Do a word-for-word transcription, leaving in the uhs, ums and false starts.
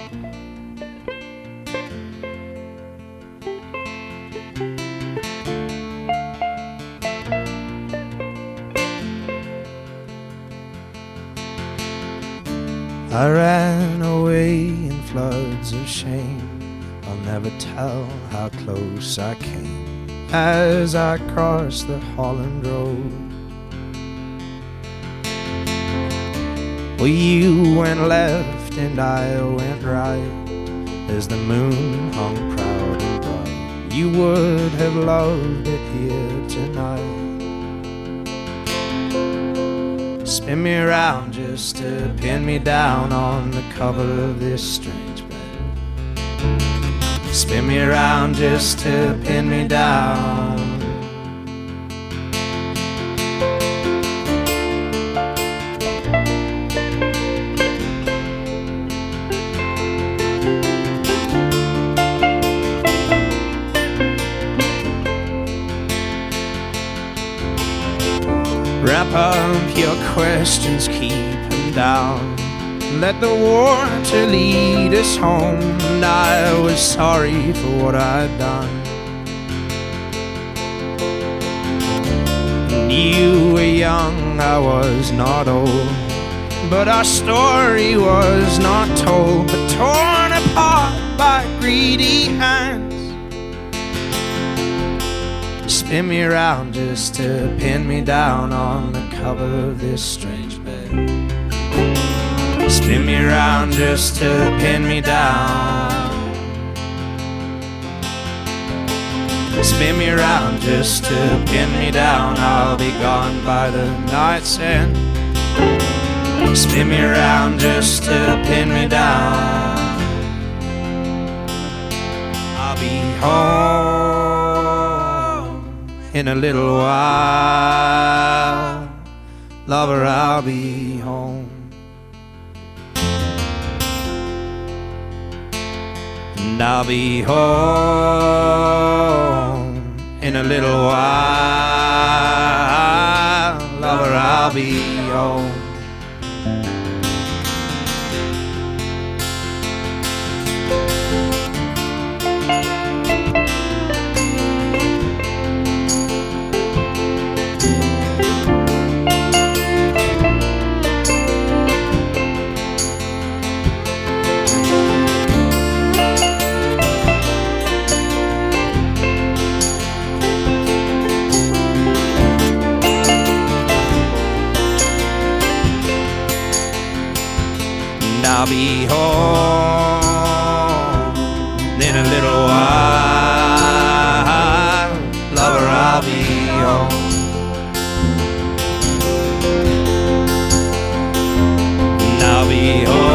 I ran away in floods of shame. I'll never tell how close I came as I crossed the Holland Road. Well, you went left and I went right as the moon hung proud and bright. You would have loved it here tonight. Spin me around just to pin me down on the cover of this strange bed. Spin me around just to pin me down. Wrap up your questions, keep them down. Let the water lead us home. And I was sorry for what I'd done. And you were young, I was not old, but our story was not told, but torn apart by greedy hands. Spin me around just to pin me down on the cover of this strange bed. Spin me around just to pin me down. Spin me around just to pin me down. I'll be gone by the night's end. Spin me around just to pin me down. I'll be home in a little while, lover, I'll be home. And I'll be home in a little while, lover, I'll be home. I'll be home in a little while, lover, I'll be home. And I'll be home